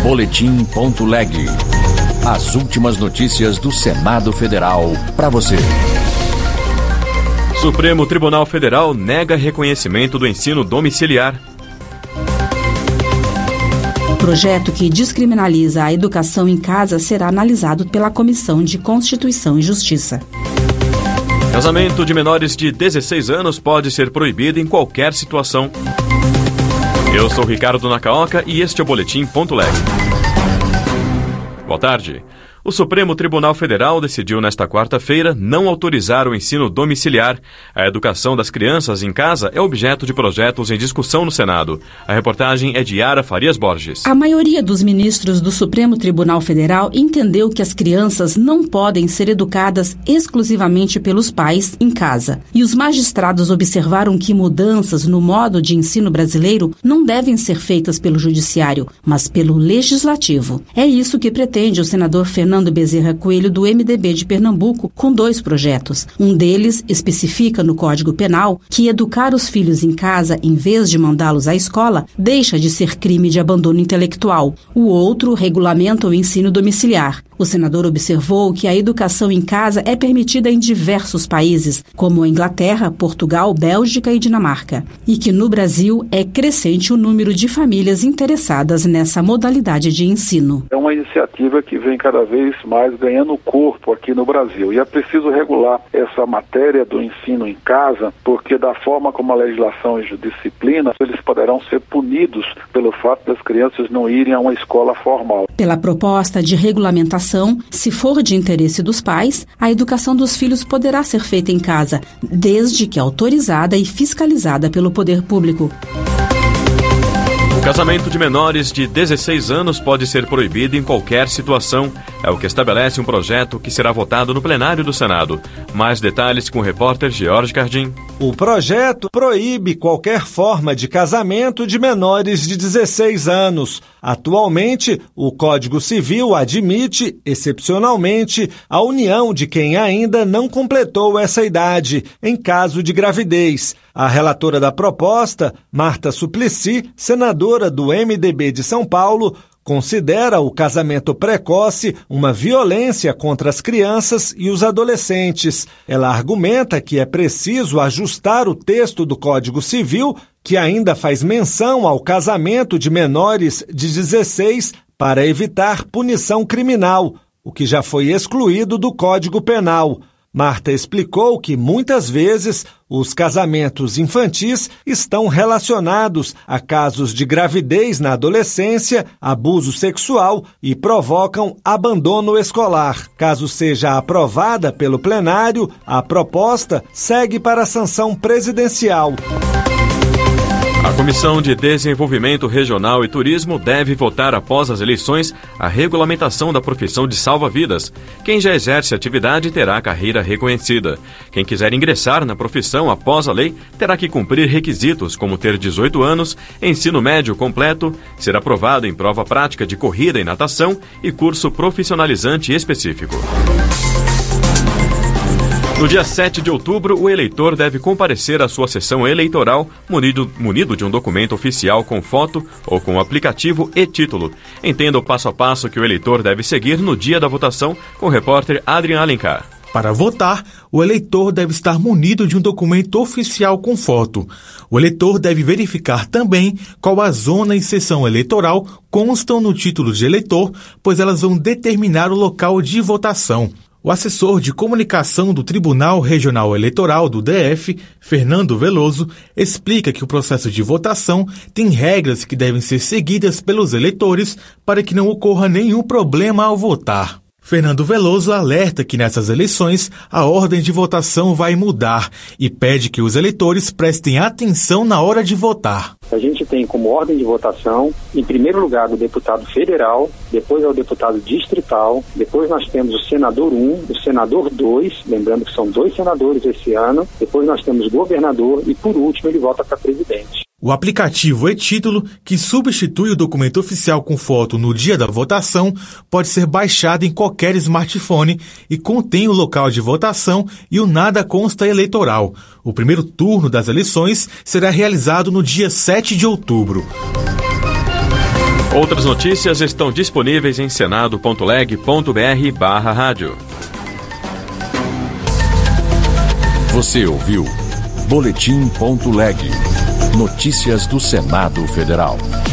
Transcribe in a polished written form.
Boletim.leg. As últimas notícias do Senado Federal para você. Supremo Tribunal Federal nega reconhecimento do ensino domiciliar. O projeto que descriminaliza a educação em casa será analisado pela Comissão de Constituição e Justiça. Casamento de menores de 16 anos pode ser proibido em qualquer situação. Eu sou Ricardo Nakaoka e este é o Boletim.leg. Boa tarde. O Supremo Tribunal Federal decidiu nesta quarta-feira não autorizar o ensino domiciliar. A educação das crianças em casa é objeto de projetos em discussão no Senado. A reportagem é de Yara Farias Borges. A maioria dos ministros do Supremo Tribunal Federal entendeu que as crianças não podem ser educadas exclusivamente pelos pais em casa. E os magistrados observaram que mudanças no modo de ensino brasileiro não devem ser feitas pelo Judiciário, mas pelo Legislativo. É isso que pretende o senador Fernando Bezerra Coelho, do MDB de Pernambuco, com 2 projetos. Um deles especifica no Código Penal que educar os filhos em casa, em vez de mandá-los à escola, deixa de ser crime de abandono intelectual. O outro regulamenta o ensino domiciliar. O senador observou que a educação em casa é permitida em diversos países, como Inglaterra, Portugal, Bélgica e Dinamarca, e que no Brasil é crescente o número de famílias interessadas nessa modalidade de ensino. É uma iniciativa que vem cada vez mais ganhando corpo aqui no Brasil, e é preciso regular essa matéria do ensino em casa, porque da forma como a legislação disciplina, eles poderão ser punidos pelo fato das crianças não irem a uma escola formal. Pela proposta de regulamentação, se for de interesse dos pais, a educação dos filhos poderá ser feita em casa, desde que autorizada e fiscalizada pelo poder público. O casamento de menores de 16 anos pode ser proibido em qualquer situação. É o que estabelece um projeto que será votado no plenário do Senado. Mais detalhes com o repórter George Cardim. O projeto proíbe qualquer forma de casamento de menores de 16 anos. Atualmente, o Código Civil admite, excepcionalmente, a união de quem ainda não completou essa idade, em caso de gravidez. A relatora da proposta, Marta Suplicy, senadora do MDB de São Paulo, considera o casamento precoce uma violência contra as crianças e os adolescentes. Ela argumenta que é preciso ajustar o texto do Código Civil, que ainda faz menção ao casamento de menores de 16 para evitar punição criminal, o que já foi excluído do Código Penal. Marta explicou que, muitas vezes, os casamentos infantis estão relacionados a casos de gravidez na adolescência, abuso sexual e provocam abandono escolar. Caso seja aprovada pelo plenário, a proposta segue para a sanção presidencial. A Comissão de Desenvolvimento Regional e Turismo deve votar após as eleições a regulamentação da profissão de salva-vidas. Quem já exerce a atividade terá a carreira reconhecida. Quem quiser ingressar na profissão após a lei terá que cumprir requisitos como ter 18 anos, ensino médio completo, ser aprovado em prova prática de corrida e natação e curso profissionalizante específico. No dia 7 de outubro, o eleitor deve comparecer à sua sessão eleitoral munido de um documento oficial com foto ou com o aplicativo e título. Entenda o passo a passo que o eleitor deve seguir no dia da votação com o repórter Adrian Alencar. Para votar, o eleitor deve estar munido de um documento oficial com foto. O eleitor deve verificar também qual a zona e seção eleitoral constam no título de eleitor, pois elas vão determinar o local de votação. O assessor de comunicação do Tribunal Regional Eleitoral do DF, Fernando Veloso, explica que o processo de votação tem regras que devem ser seguidas pelos eleitores para que não ocorra nenhum problema ao votar. Fernando Veloso alerta que nessas eleições a ordem de votação vai mudar e pede que os eleitores prestem atenção na hora de votar. A gente tem como ordem de votação, em primeiro lugar, o deputado federal, depois é o deputado distrital, depois nós temos o senador 1, o senador 2, lembrando que são 2 senadores esse ano, depois nós temos o governador e, por último, ele vota para presidente. O aplicativo e-título, que substitui o documento oficial com foto no dia da votação, pode ser baixado em qualquer smartphone e contém o local de votação e o nada consta eleitoral. O primeiro turno das eleições será realizado no dia 7 de outubro. Outras notícias estão disponíveis em senado.leg.br/rádio. Você ouviu Boletim.leg. Notícias do Senado Federal.